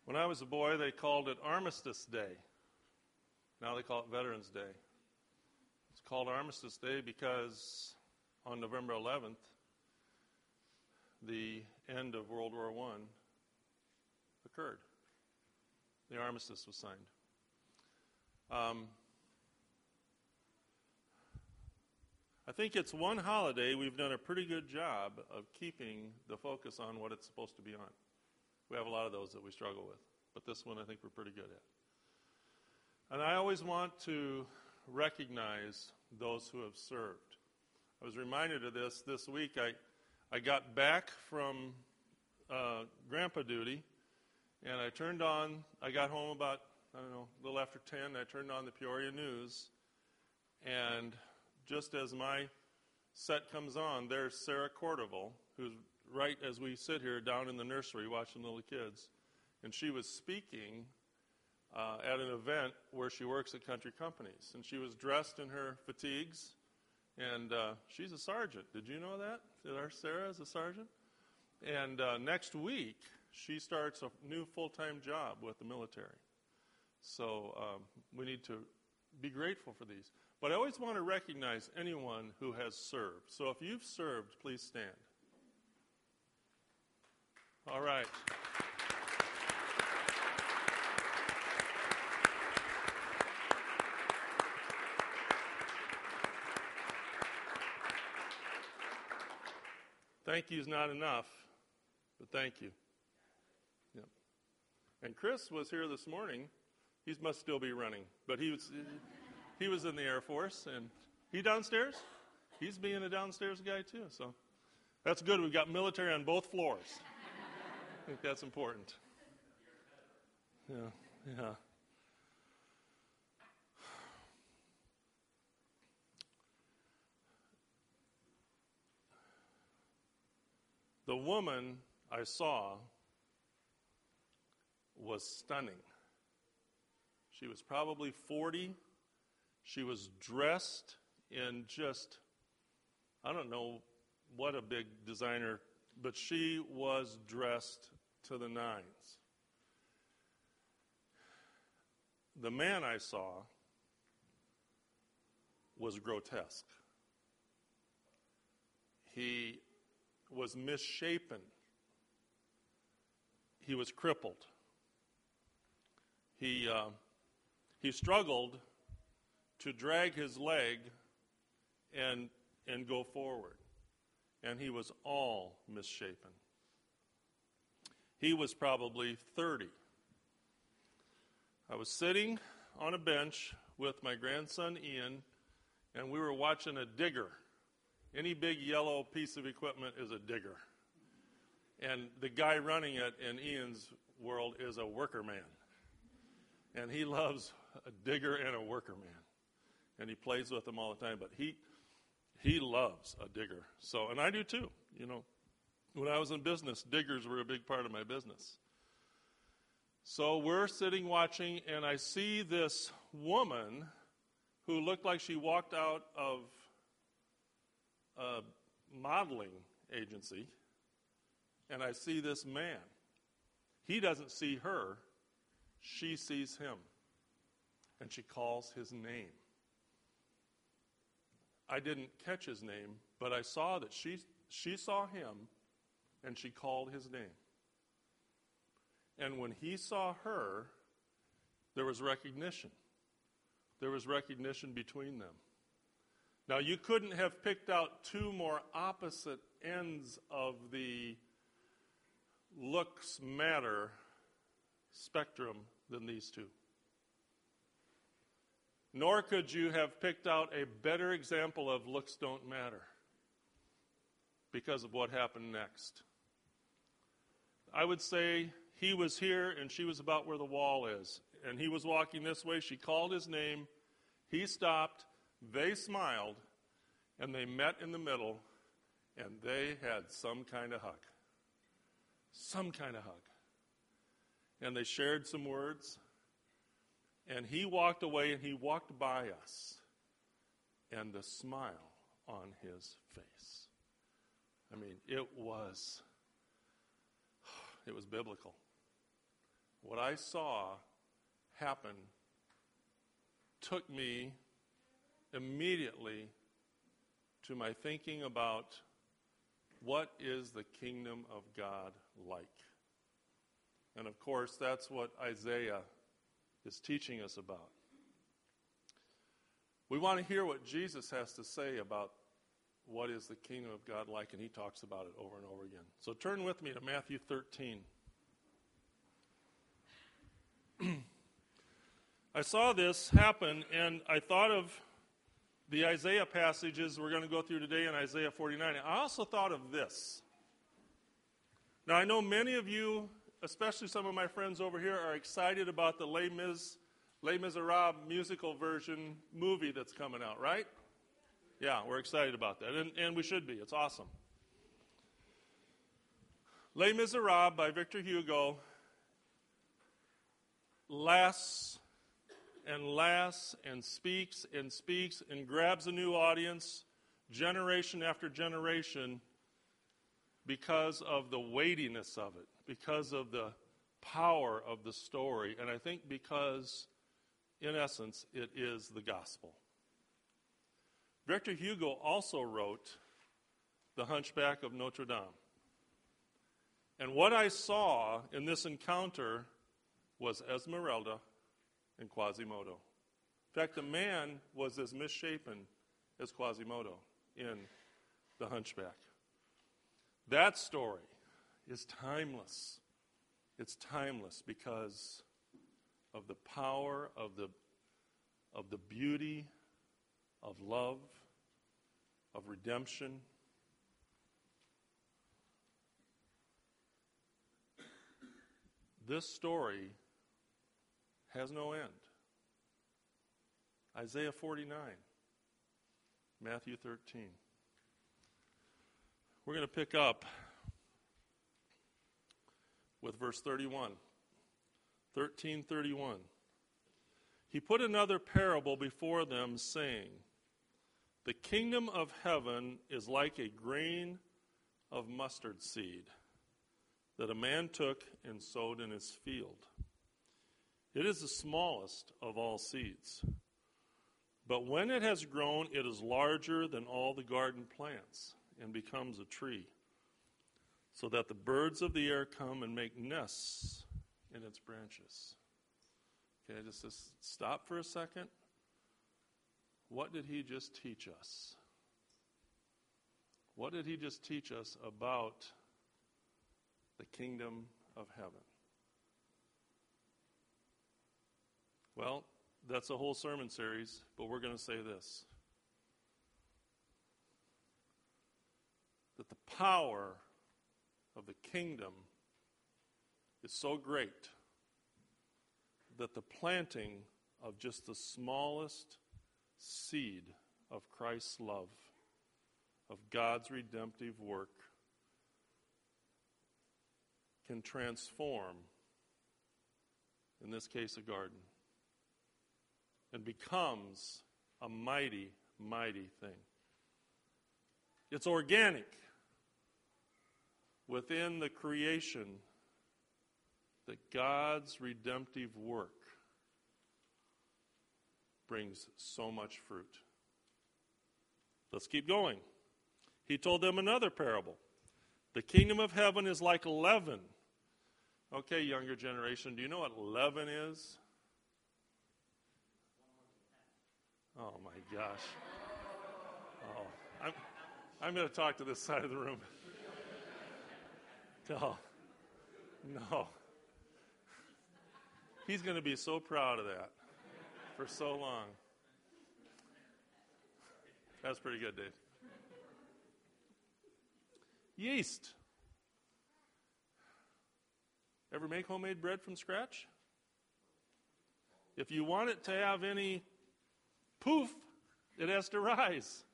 When I was a boy, they called it Armistice Day. Now they call it Veterans Day. It's called Armistice Day because on November 11th, the end of World War I occurred. The armistice was signed. I think it's one holiday we've done a pretty good job of keeping the focus on what it's supposed to be on. We have a lot of those that we struggle with, but this one I think we're pretty good at. And I always want to recognize those who have served. I was reminded of this week. I got back from grandpa duty, and I got home about, a little after 10. I turned on the Peoria News, and just as my set comes on, there's Sarah Cordoval, who's right as we sit here down in the nursery watching little kids. And she was speaking at an event where she works at Country Companies. And she was dressed in her fatigues, and she's a sergeant. Did you know that? That our Sarah is a sergeant? And next week, she starts a new full-time job with the military. So we need to be grateful for these. But I always want to recognize anyone who has served. So if you've served, please stand. All right. Thank you is not enough, but thank you. Yep. And Chris was here this morning. He must still be running, but he was in the Air Force, and he downstairs. He's being a downstairs guy too, so that's good. We've got military on both floors. I think that's important. Yeah. The woman I saw was stunning. She was probably 40. She was dressed in just, I don't know what a big designer, but she was dressed to the nines. The man I saw was grotesque. He was misshapen. He was crippled. He struggled to drag his leg and go forward. And he was all misshapen. He was probably 30. I was sitting on a bench with my grandson Ian, and we were watching a digger. Any big yellow piece of equipment is a digger. And the guy running it in Ian's world is a worker man. And he loves a digger and a worker man. And he plays with them all the time, but he loves a digger. So, and I do too. When I was in business, diggers were a big part of my business. So we're sitting watching, and I see this woman who looked like she walked out of a modeling agency, and I see this man. He doesn't see her. She sees him, and she calls his name. I didn't catch his name, but I saw that she saw him, and she called his name. And when he saw her, there was recognition. There was recognition between them. Now, you couldn't have picked out two more opposite ends of the looks matter spectrum than these two. Nor could you have picked out a better example of looks don't matter because of what happened next. I would say he was here and she was about where the wall is. And he was walking this way. She called his name. He stopped. They smiled. And they met in the middle. And they had some kind of hug. Some kind of hug. And they shared some words. And he walked away and he walked by us. And the smile on his face. I mean, it was biblical. what I saw happen took me immediately to my thinking about what is the kingdom of God like. And of course, that's what Isaiah is teaching us about. We want to hear what Jesus has to say about what is the kingdom of God like, and he talks about it over and over again. So turn with me to Matthew 13. I saw this happen, and I thought of the Isaiah passages we're going to go through today in Isaiah 49. I also thought of this. Now, I know many of you, especially some of my friends over here, are excited about the Les Miserables musical version movie that's coming out, right? Yeah, we're excited about that, and we should be. It's awesome. Les Miserables by Victor Hugo lasts and speaks and grabs a new audience generation after generation because of the weightiness of it, because of the power of the story, and I think because, in essence, it is the gospel. Victor Hugo also wrote The Hunchback of Notre Dame. And what I saw in this encounter was Esmeralda and Quasimodo. In fact, the man was as misshapen as Quasimodo in The Hunchback. That story is timeless. It's timeless because of the power of the beauty of love, of redemption. This story has no end. Isaiah 49, Matthew 13. We're going to pick up with verse 31. 13:31. He put another parable before them, saying, the kingdom of heaven is like a grain of mustard seed that a man took and sowed in his field. It is the smallest of all seeds. But when it has grown, it is larger than all the garden plants and becomes a tree, so that the birds of the air come and make nests in its branches. Okay, just stop for a second. What did he just teach us? What did he just teach us about the kingdom of heaven? Well, that's a whole sermon series, but we're going to say this. That the power of the kingdom is so great that the planting of just the smallest seed of Christ's love, of God's redemptive work, can transform, in this case, a garden, and becomes a mighty, mighty thing. It's organic within the creation that God's redemptive work brings so much fruit. Let's keep going. He told them another parable. The kingdom of heaven is like leaven. Okay, younger generation, do you know what leaven is? Oh my gosh. Oh, I'm going to talk to this side of the room. No. He's going to be so proud of that for so long. That's pretty good, Dave. Yeast. Ever make homemade bread from scratch? If you want it to have any poof, it has to rise.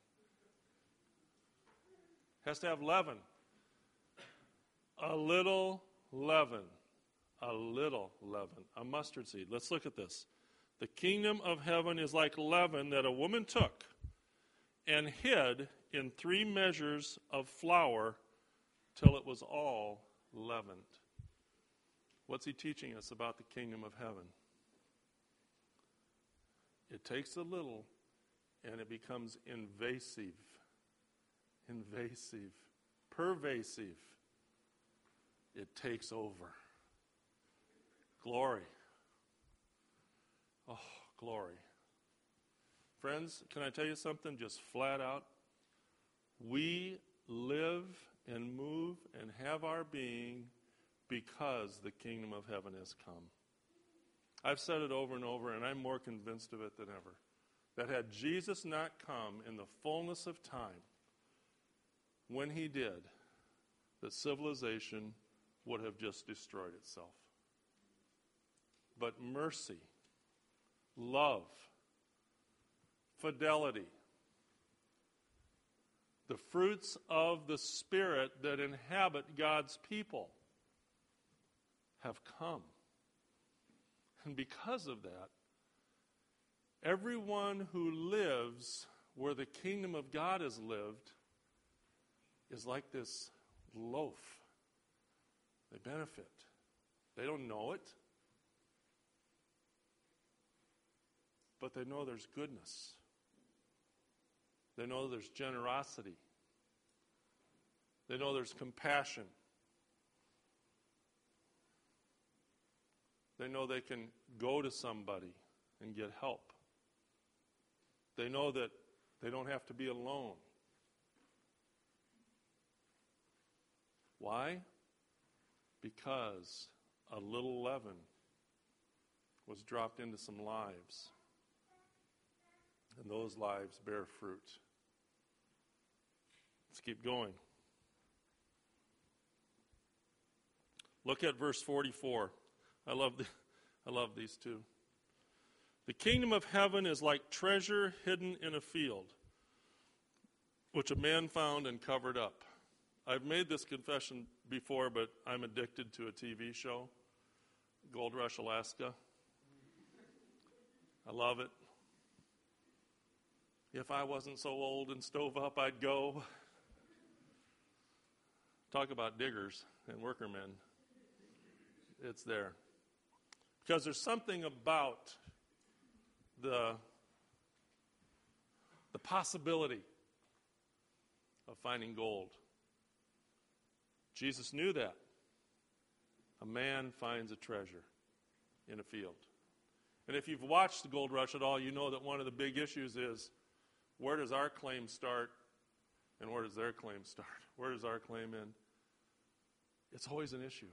It has to have leaven. A little leaven. A little leaven. A mustard seed. Let's look at this. The kingdom of heaven is like leaven that a woman took and hid in 3 measures of flour till it was all leavened. What's he teaching us about the kingdom of heaven? It takes a little and it becomes invasive, pervasive. It takes over. Glory. Oh, glory. Friends, can I tell you something just flat out? We live and move and have our being because the kingdom of heaven has come. I've said it over and over, and I'm more convinced of it than ever, that had Jesus not come in the fullness of time, when he did, that civilization would have just destroyed itself. But mercy, love, fidelity, the fruits of the Spirit that inhabit God's people have come. And because of that, everyone who lives where the kingdom of God has lived is like this loaf. They benefit. They don't know it, but they know there's goodness. They know there's generosity. They know there's compassion. They know they can go to somebody and get help. They know that they don't have to be alone. Why? Because a little leaven was dropped into some lives, and those lives bear fruit. Let's keep going. Look at verse 44. I love these two. The kingdom of heaven is like treasure hidden in a field, which a man found and covered up. I've made this confession before, but I'm addicted to a TV show, Gold Rush Alaska. I love it. If I wasn't so old and stove up, I'd go. Talk about diggers and workermen. It's there. Because there's something about the possibility of finding gold. Jesus knew that. A man finds a treasure in a field. And if you've watched the Gold Rush at all, you know that one of the big issues is, where does our claim start and where does their claim start? Where does our claim end? It's always an issue.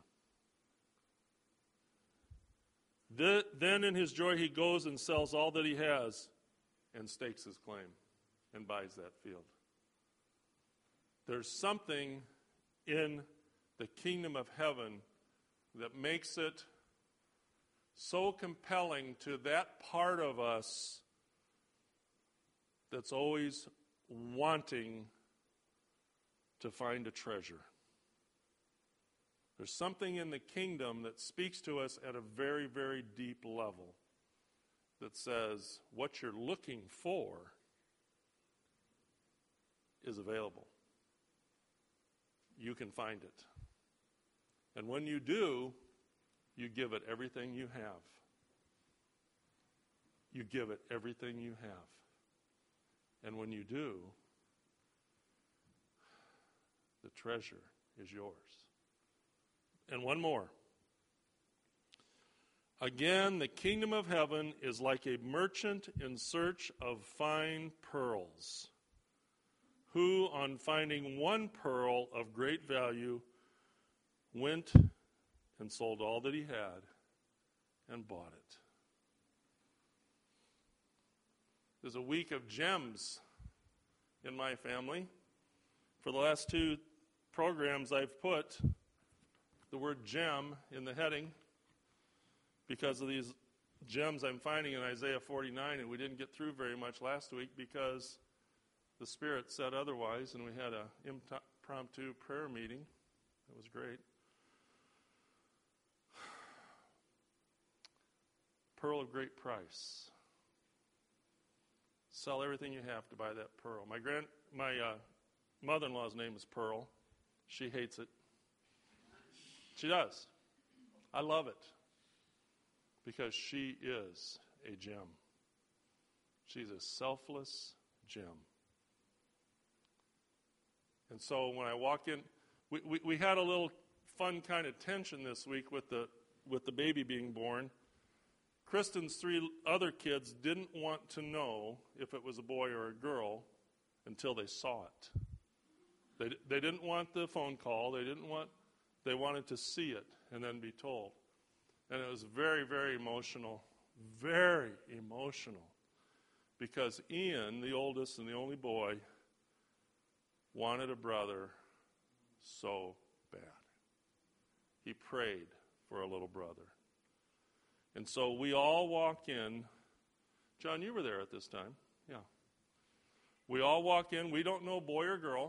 Then in his joy he goes and sells all that he has and stakes his claim and buys that field. There's something in the kingdom of heaven that makes it so compelling to that part of us that's always wanting to find a treasure. There's something in the kingdom that speaks to us at a very, very deep level that says what you're looking for is available. You can find it. And when you do, you give it everything you have. You give it everything you have. And when you do, the treasure is yours. And one more. Again, the kingdom of heaven is like a merchant in search of fine pearls, who, on finding one pearl of great value, went and sold all that he had and bought it. There's a week of gems in my family. For the last 2 programs, I've put the word gem in the heading because of these gems I'm finding in Isaiah 49, and we didn't get through very much last week because the Spirit said otherwise, and we had an impromptu prayer meeting. It was great. Pearl of great price. Sell everything you have to buy that pearl. My mother-in-law's name is Pearl. She hates it. She does. I love it because she is a gem. She's a selfless gem. And so when I walk in, we had a little fun kind of tension this week with the baby being born. Kristen's 3 other kids didn't want to know if it was a boy or a girl until they saw it. They didn't want the phone call. They wanted to see it and then be told. And it was very, very emotional, because Ian, the oldest and the only boy, wanted a brother so bad. He prayed for a little brother. And so we all walk in. John, you were there at this time. Yeah. We all walk in. We don't know boy or girl.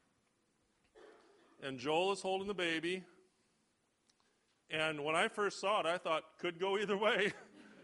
And Joel is holding the baby. And when I first saw it, I thought, could go either way.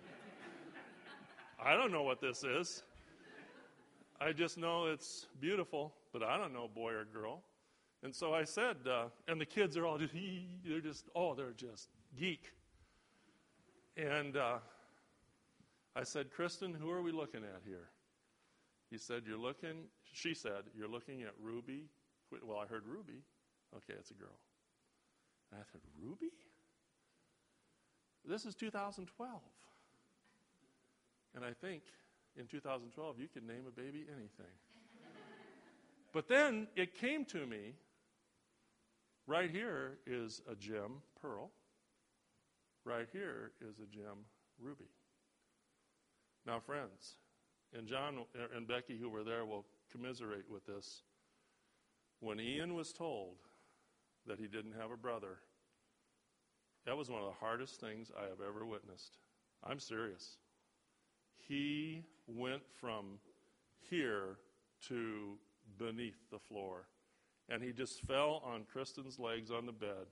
I don't know what this is. I just know it's beautiful, but I don't know boy or girl. And so I said, and the kids are all just, they're just geek. And I said, Kristen, who are we looking at here? She said, you're looking at Ruby. Well, I heard Ruby. Okay, it's a girl. And I said, Ruby? This is 2012. And I think in 2012, you could name a baby anything. But then it came to me, right here is a gem, Pearl. Right here is a gem, Ruby. Now, friends, and John and Becky, who were there, will commiserate with this. When Ian was told that he didn't have a brother, that was one of the hardest things I have ever witnessed. I'm serious. He went from here to beneath the floor, and he just fell on Kristen's legs on the bed.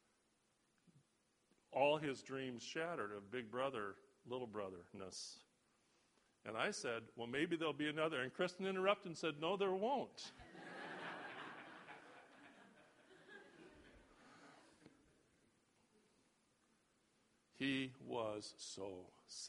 All his dreams shattered of big brother, little brotherness. And I said, well, maybe there'll be another. And Kristen interrupted and said, no, there won't. He was so sad.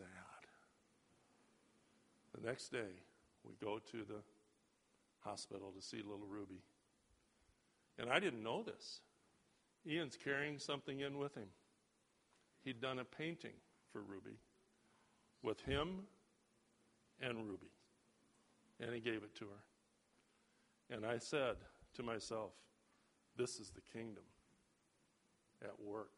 The next day, we go to the hospital to see little Ruby. And I didn't know this. Ian's carrying something in with him. He'd done a painting for Ruby with him and Ruby. And he gave it to her. And I said to myself, this is the kingdom at work.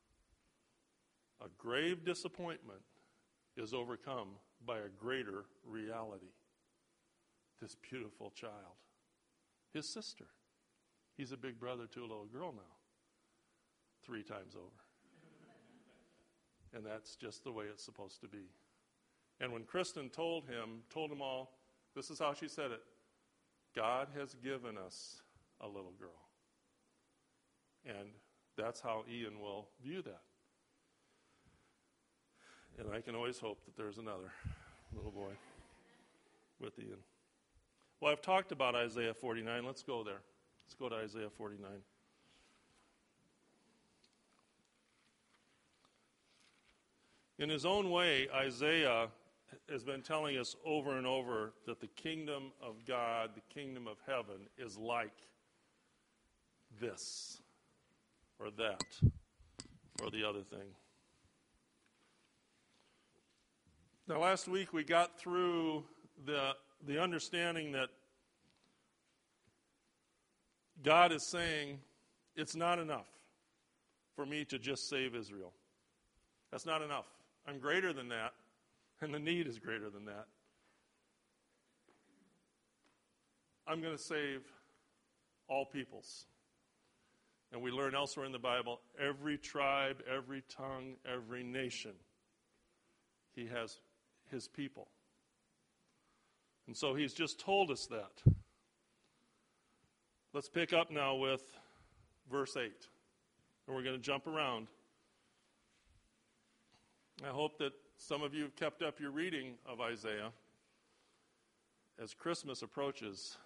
A grave disappointment is overcome by a greater reality. This beautiful child, his sister. He's a big brother to a little girl now, 3 times over. And that's just the way it's supposed to be. And when Kristen told them all, this is how she said it: God has given us a little girl. And that's how Ian will view that. And I can always hope that there's another little boy with Ian. Well, I've talked about Isaiah 49. Let's go there. Let's go to Isaiah 49. In his own way, Isaiah has been telling us over and over that the kingdom of God, the kingdom of heaven, is like this or that or the other thing. Now, last week we got through the understanding that God is saying it's not enough for me to just save Israel. That's not enough. I'm greater than that, and the need is greater than that. I'm going to save all peoples. And we learn elsewhere in the Bible, every tribe, every tongue, every nation, he has his people. And so he's just told us that. Let's pick up now with verse 8. And we're going to jump around. I hope that some of you have kept up your reading of Isaiah. As Christmas approaches,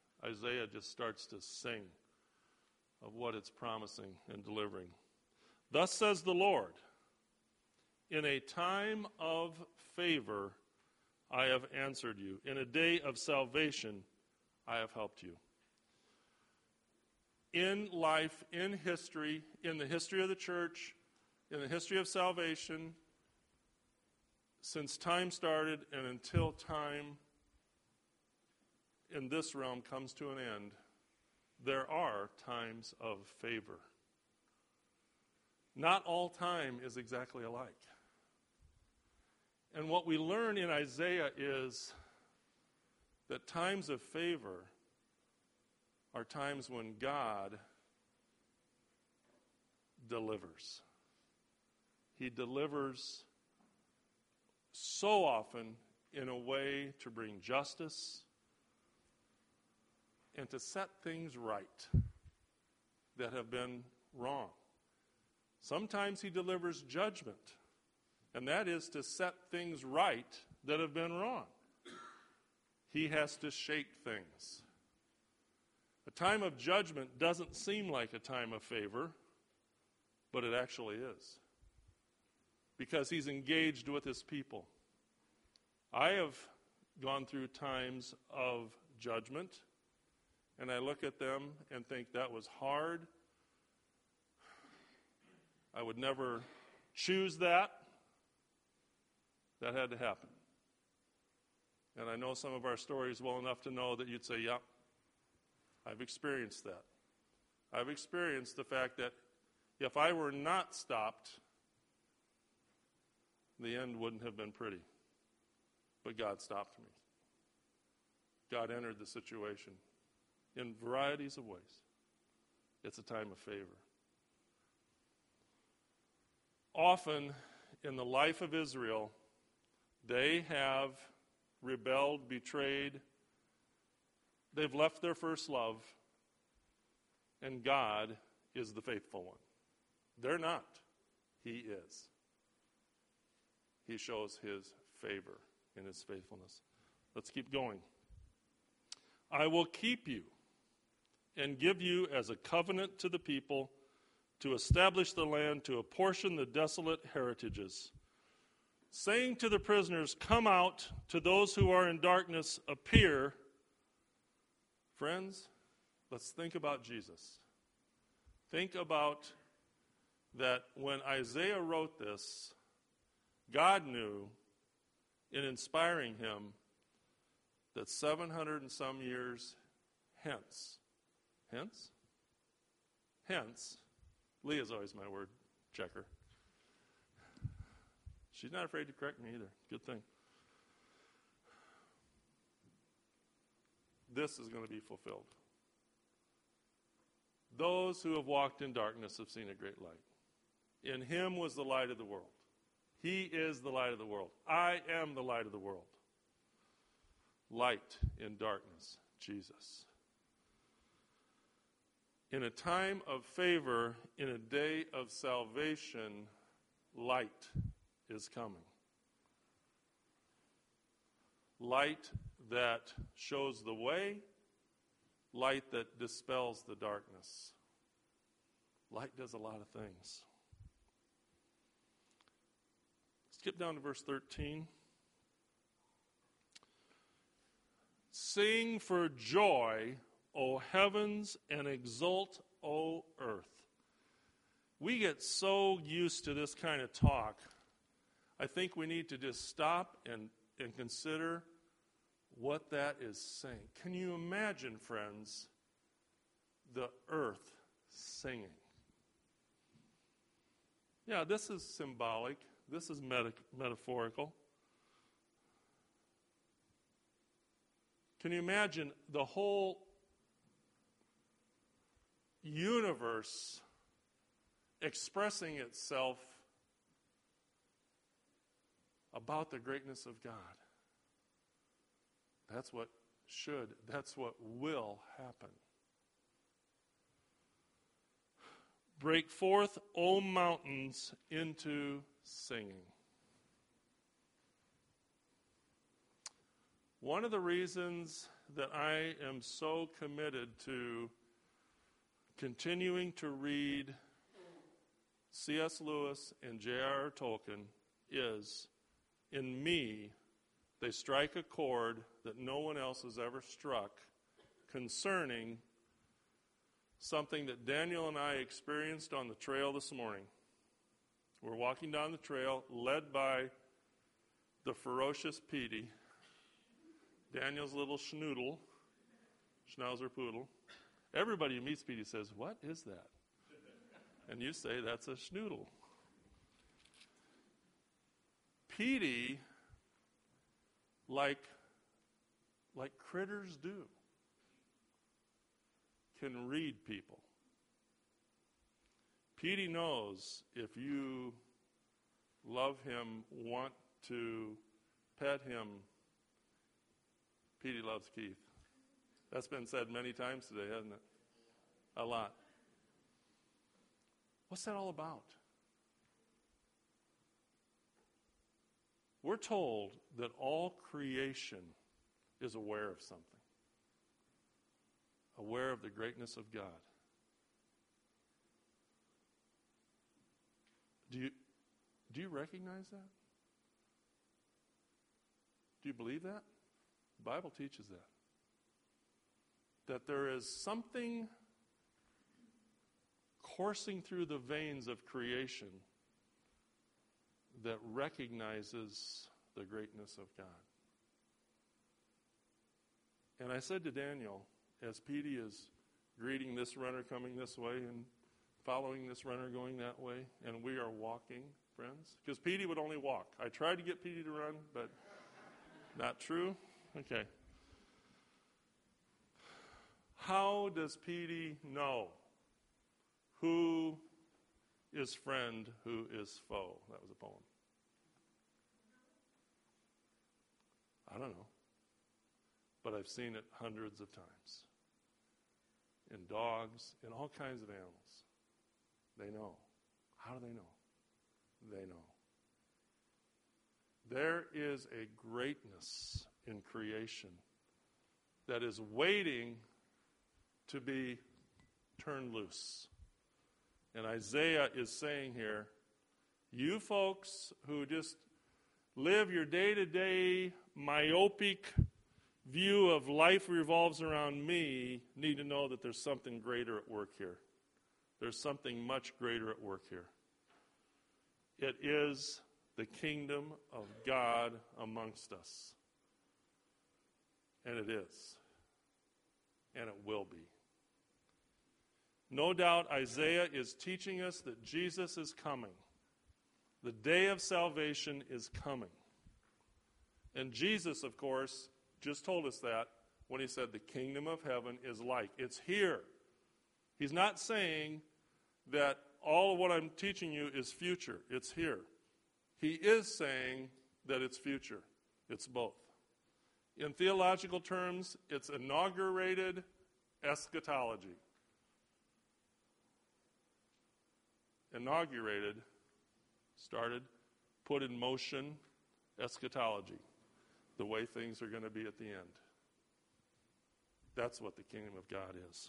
Isaiah just starts to sing of what it's promising and delivering. Thus says the Lord, in a time of favor I have answered you. In a day of salvation I have helped you. In life, in history, in the history of the church, in the history of salvation, since time started and until time in this realm comes to an end, there are times of favor. Not all time is exactly alike. And what we learn in Isaiah is that times of favor are times when God delivers. He delivers so often in a way to bring justice and to set things right that have been wrong. Sometimes he delivers judgment, and that is to set things right that have been wrong. He has to shake things. A time of judgment doesn't seem like a time of favor, but it actually is, because he's engaged with his people. I have gone through times of judgment, and I look at them and think that was hard. I would never choose that. That had to happen. And I know some of our stories well enough to know that you'd say, yeah, I've experienced that. I've experienced the fact that if I were not stopped, the end wouldn't have been pretty. But God stopped me. God entered the situation in varieties of ways. It's a time of favor. Often in the life of Israel, they have rebelled, betrayed. They've left their first love, and God is the faithful one. They're not. He is. He shows his favor in his faithfulness. Let's keep going. I will keep you and give you as a covenant to the people, to establish the land, to apportion the desolate heritages. Saying to the prisoners, come out, to those who are in darkness, appear. Friends, let's think about Jesus. Think about that when Isaiah wrote this, God knew in inspiring him that 700 and some years hence, Leah's always my word checker. She's not afraid to correct me either. Good thing. This is going to be fulfilled. Those who have walked in darkness have seen a great light. In him was the light of the world. He is the light of the world. I am the light of the world. Light in darkness, Jesus. In a time of favor, in a day of salvation, light is coming. Light that shows the way, light that dispels the darkness. Light does a lot of things. Skip down to verse 13. Sing for joy, O heavens, and exult, O earth. We get so used to this kind of talk. I think we need to just stop and consider what that is saying. Can you imagine, friends, the earth singing? Yeah, this is symbolic. This is metaphorical. Can you imagine the whole universe expressing itself about the greatness of God? That's what that's what will happen. Break forth, O mountains, into singing. One of the reasons that I am so committed to continuing to read C.S. Lewis and J.R.R. Tolkien is, in me, they strike a chord that no one else has ever struck concerning something that Daniel and I experienced on the trail this morning. We're walking down the trail, led by the ferocious Petey, Daniel's little schnoodle, schnauzer poodle. Everybody who meets Petey says, "What is that?" And you say, "That's a schnoodle." Petey, like critters do, can read people. Petey knows if you love him, want to pet him, Petey loves Keith. That's been said many times today, hasn't it? A lot. What's that all about? We're told that all creation is aware of something. Aware of the greatness of God. Do you recognize that? Do you believe that? The Bible teaches that. That there is something coursing through the veins of creation that recognizes the greatness of God. And I said to Daniel, as Petey is greeting this runner coming this way and following this runner going that way, and we are walking, friends, because Petey would only walk. I tried to get Petey to run, but not true. Okay. How does Petey know who is friend, who is foe? That was a poem. I don't know. But I've seen it hundreds of times. In dogs, in all kinds of animals. They know. How do they know? They know. There is a greatness in creation that is waiting to be turned loose. And Isaiah is saying here, you folks who just live your day-to-day myopic view of life revolves around me need to know that there's something greater at work here. There's something much greater at work here. It is the kingdom of God amongst us. And it is. And it will be. No doubt Isaiah is teaching us that Jesus is coming. The day of salvation is coming. And Jesus, of course, just told us that when he said the kingdom of heaven is like. It's here. He's not saying that all of what I'm teaching you is future. It's here. He is saying that it's future. It's both. In theological terms, it's inaugurated eschatology. Inaugurated, started, put in motion eschatology. The way things are going to be at the end. That's what the kingdom of God is.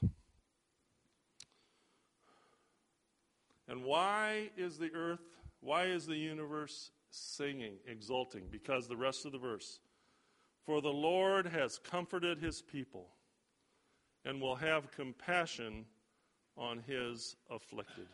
And why is the earth, why is the universe singing, exulting? Because the rest of the verse. For the Lord has comforted his people and will have compassion on his afflicted.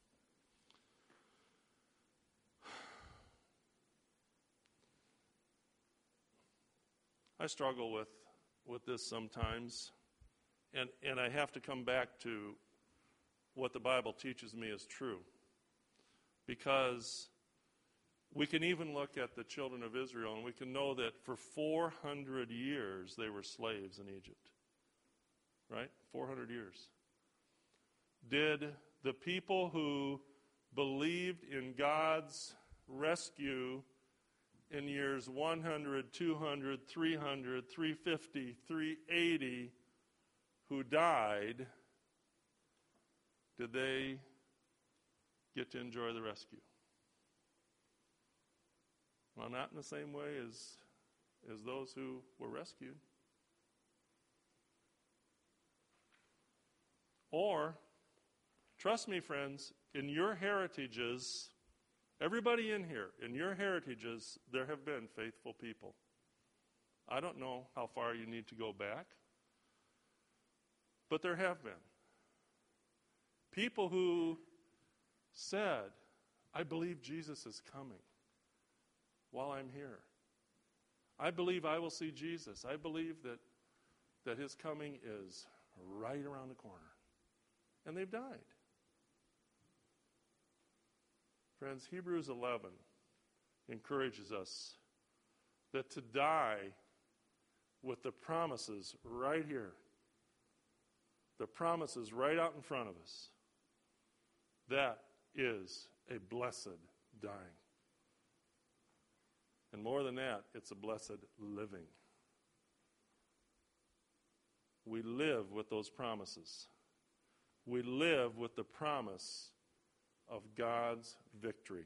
I struggle with this sometimes, and I have to come back to what the Bible teaches me is true. Because we can even look at the children of Israel, and we can know that for 400 years they were slaves in Egypt. Right? 400 years. Did the people who believed in God's rescue in years 100, 200, 300, 350, 380, who died, did they get to enjoy the rescue? Well, not in the same way as those who were rescued. Or, trust me, friends, in your heritages, everybody in here, in your heritages, there have been faithful people. I don't know how far you need to go back, but there have been. People who said, I believe Jesus is coming while I'm here. I believe I will see Jesus. I believe that his coming is right around the corner. And they've died. Friends, Hebrews 11 encourages us that to die with the promises right here, the promises right out in front of us, that is a blessed dying. And more than that, it's a blessed living. We live with those promises. We live with the promise of God's victory.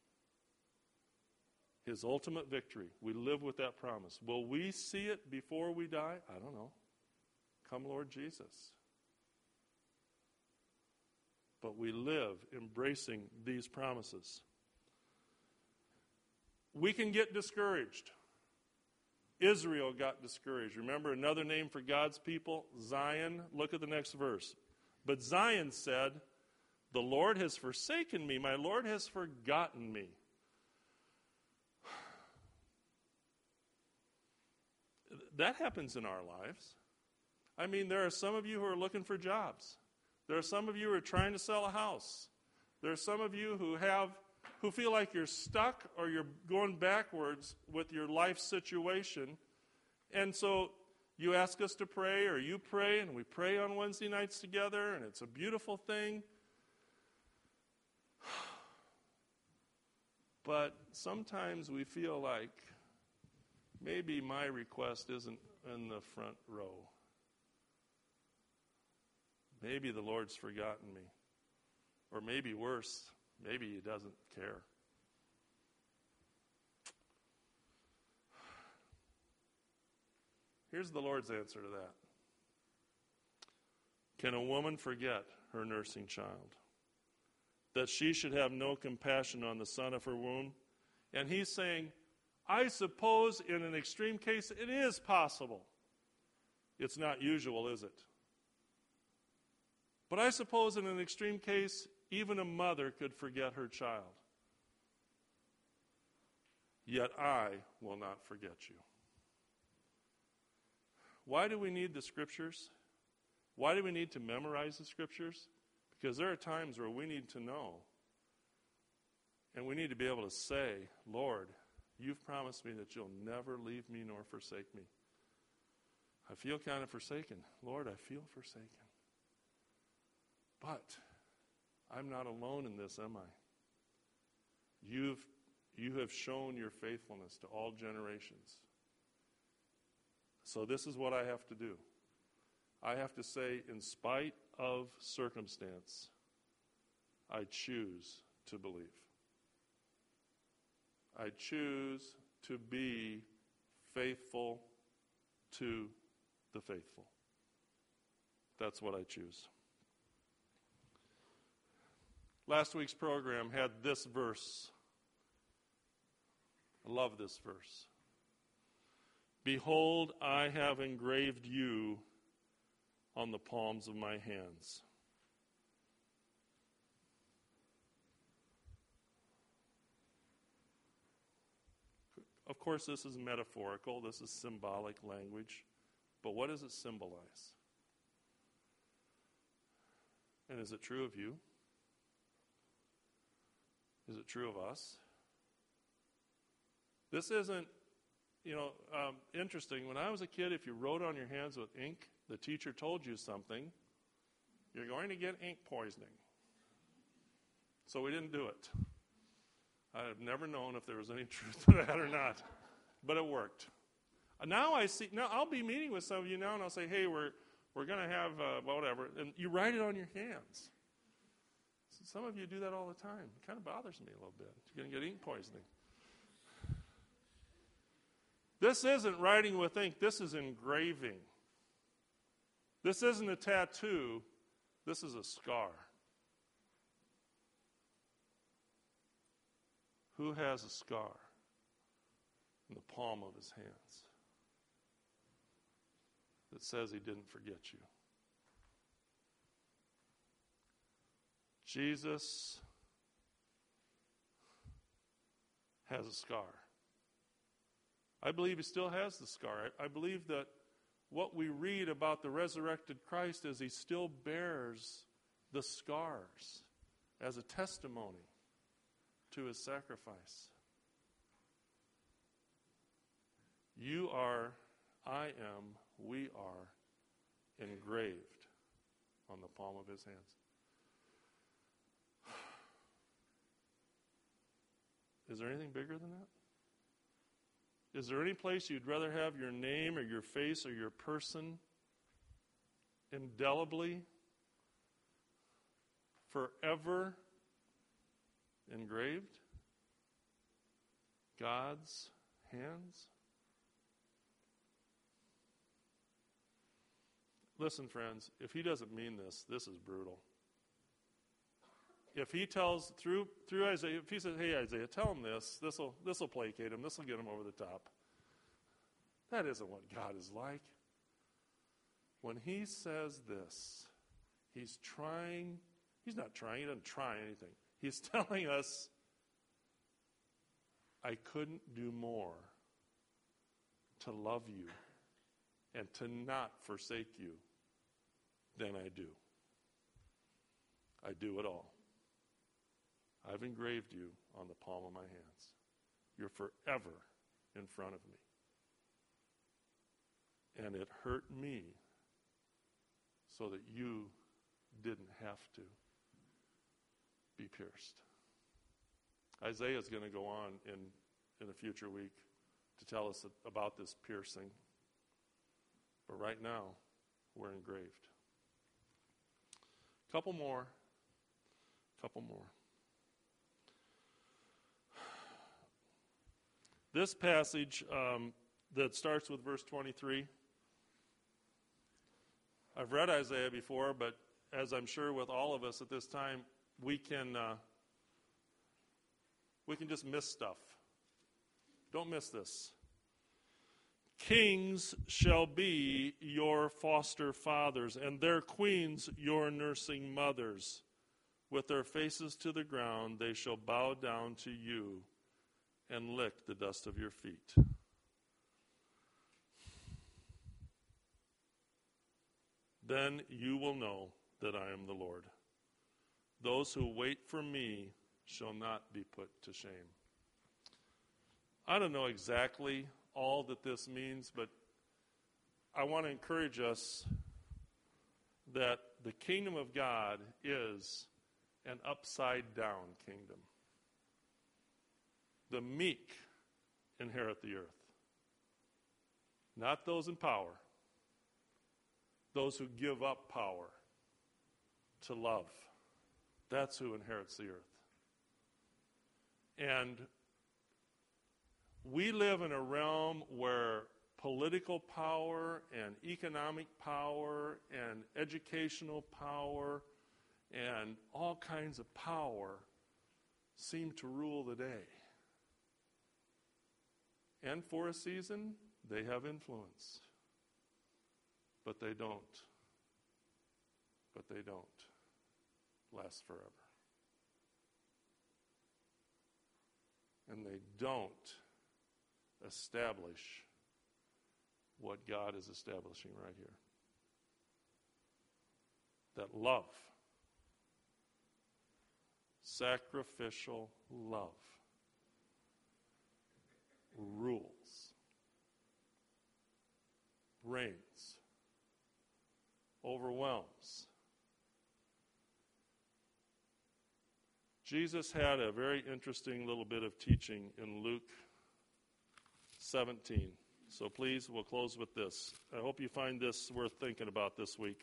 His ultimate victory. We live with that promise. Will we see it before we die? I don't know. Come, Lord Jesus. But we live embracing these promises. We can get discouraged. Israel got discouraged. Remember another name for God's people? Zion. Look at the next verse. But Zion said, the Lord has forsaken me. My Lord has forgotten me. That happens in our lives. I mean, there are some of you who are looking for jobs. There are some of you who are trying to sell a house. There are some of you who feel like you're stuck or you're going backwards with your life situation. And so you ask us to pray, or you pray, and we pray on Wednesday nights together, and it's a beautiful thing. But sometimes we feel like maybe my request isn't in the front row. Maybe the Lord's forgotten me. Or maybe worse, maybe he doesn't care. Here's the Lord's answer to that. Can a woman forget her nursing child, that she should have no compassion on the son of her womb? And he's saying, I suppose in an extreme case it is possible. It's not usual, is it? But I suppose in an extreme case, even a mother could forget her child. Yet I will not forget you. Why do we need the Scriptures? Why do we need to memorize the Scriptures? Because there are times where we need to know. And we need to be able to say, Lord, you've promised me that you'll never leave me nor forsake me. I feel kind of forsaken. Lord, I feel forsaken. But I'm not alone in this, am I? You have shown your faithfulness to all generations. So this is what I have to do. I have to say, in spite of circumstance, I choose to believe. I choose to be faithful to the faithful. That's what I choose. Last week's program had this verse. I love this verse. Behold, I have engraved you on the palms of my hands. Of course, this is metaphorical. This is symbolic language. But what does it symbolize? And is it true of you? Is it true of us? This isn't, interesting. When I was a kid, if you wrote on your hands with ink, the teacher told you something, you're going to get ink poisoning. So we didn't do it. I've never known if there was any truth to that or not, but it worked. Now I'll be meeting with some of you now, and I'll say, hey, we're going to have whatever, and you write it on your hands. Some of you do that all the time. It kind of bothers me a little bit. You're going to get ink poisoning. This isn't writing with ink. This is engraving. This isn't a tattoo. This is a scar. Who has a scar in the palm of his hands that says he didn't forget you? Jesus has a scar. I believe he still has the scar. I believe that what we read about the resurrected Christ is he still bears the scars as a testimony to his sacrifice. You are, I am, we are engraved on the palm of his hands. Is there anything bigger than that? Is there any place you'd rather have your name or your face or your person indelibly, forever engraved? God's hands? Listen, friends, if he doesn't mean this, this is brutal. If he tells through Isaiah, if he says, "Hey Isaiah, tell him this will placate him, this will get him over the top." That isn't what God is like. When he says this, he doesn't try anything. He's telling us, I couldn't do more to love you and to not forsake you than I do. I do it all. I've engraved you on the palm of my hands. You're forever in front of me. And it hurt me so that you didn't have to be pierced. Isaiah is going to go on in a future week to tell us about this piercing. But right now, we're engraved. Couple more. This passage that starts with verse 23, I've read Isaiah before, but as I'm sure with all of us at this time, we can just miss stuff. Don't miss this. Kings shall be your foster fathers, and their queens your nursing mothers. With their faces to the ground, they shall bow down to you and lick the dust of your feet. Then you will know that I am the Lord. Those who wait for me shall not be put to shame. I don't know exactly all that this means, but I want to encourage us that the kingdom of God is an upside-down kingdom. The meek inherit the earth. Not those in power. Those who give up power to love. That's who inherits the earth. And we live in a realm where political power and economic power and educational power and all kinds of power seem to rule the day. And for a season, they have influence. But they don't last forever. And they don't establish what God is establishing right here. That love, sacrificial love, rules, reigns, overwhelms. Jesus had a very interesting little bit of teaching in Luke 17. So please, we'll close with this. I hope you find this worth thinking about this week.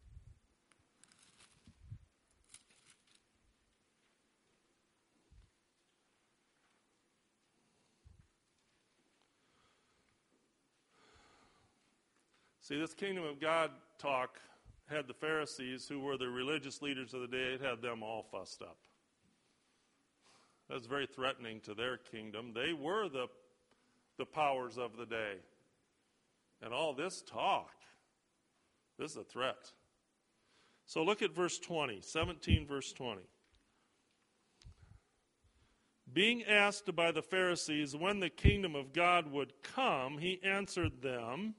See, this kingdom of God talk had the Pharisees, who were the religious leaders of the day, it had them all fussed up. That's very threatening to their kingdom. They were the powers of the day. And all this talk, this is a threat. So look at verse 20, 17 verse 20. Being asked by the Pharisees when the kingdom of God would come, he answered them,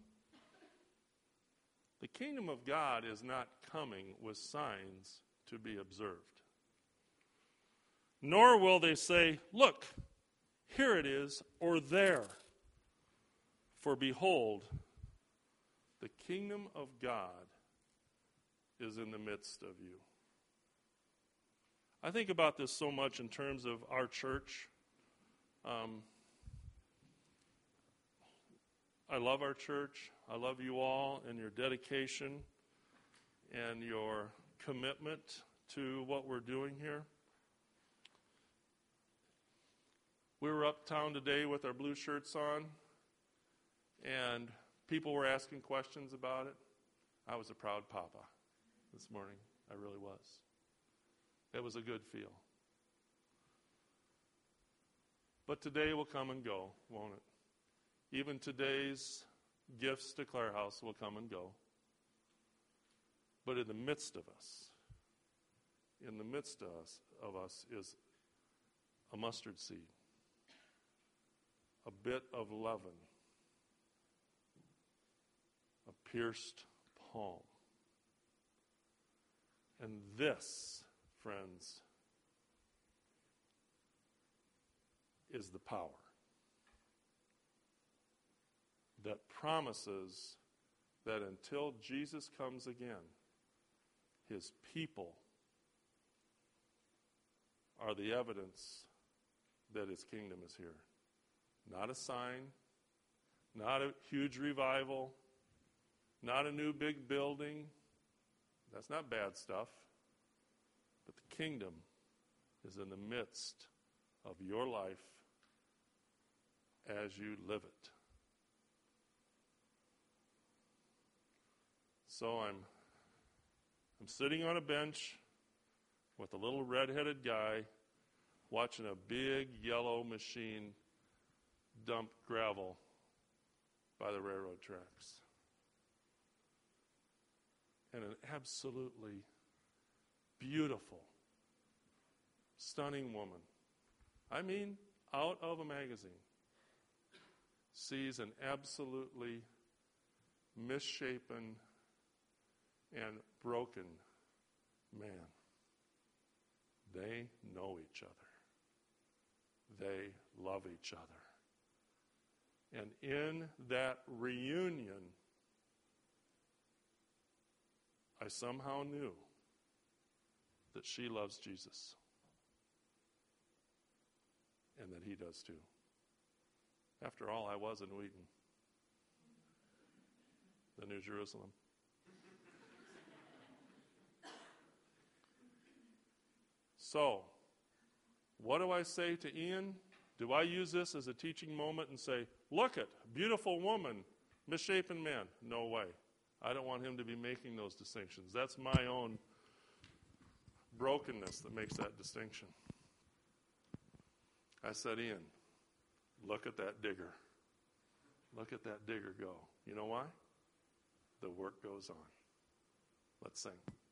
the kingdom of God is not coming with signs to be observed. Nor will they say, look, here it is, or there. For behold, the kingdom of God is in the midst of you. I think about this so much in terms of our church. I love our church. I love you all and your dedication and your commitment to what we're doing here. We were uptown today with our blue shirts on, and people were asking questions about it. I was a proud papa this morning. I really was. It was a good feel. But today will come and go, won't it? Even today's gifts to Clare House will come and go. But in the midst of us, is a mustard seed, a bit of leaven, a pierced palm. And this, friends, is the power that promises that until Jesus comes again, his people are the evidence that his kingdom is here. Not a sign, not a huge revival, not a new big building. That's not bad stuff. But the kingdom is in the midst of your life as you live it. So I'm sitting on a bench with a little red-headed guy watching a big yellow machine dump gravel by the railroad tracks. And an absolutely beautiful, stunning woman, I mean, out of a magazine, sees an absolutely misshapen and broken man. They know each other. They love each other. And in that reunion, I somehow knew that she loves Jesus. And that he does too. After all, I was in Wheaton, the New Jerusalem. So, what do I say to Ian? Do I use this as a teaching moment and say, look it, beautiful woman, misshapen man? No way. I don't want him to be making those distinctions. That's my own brokenness that makes that distinction. I said, Ian, look at that digger. Look at that digger go. You know why? The work goes on. Let's sing.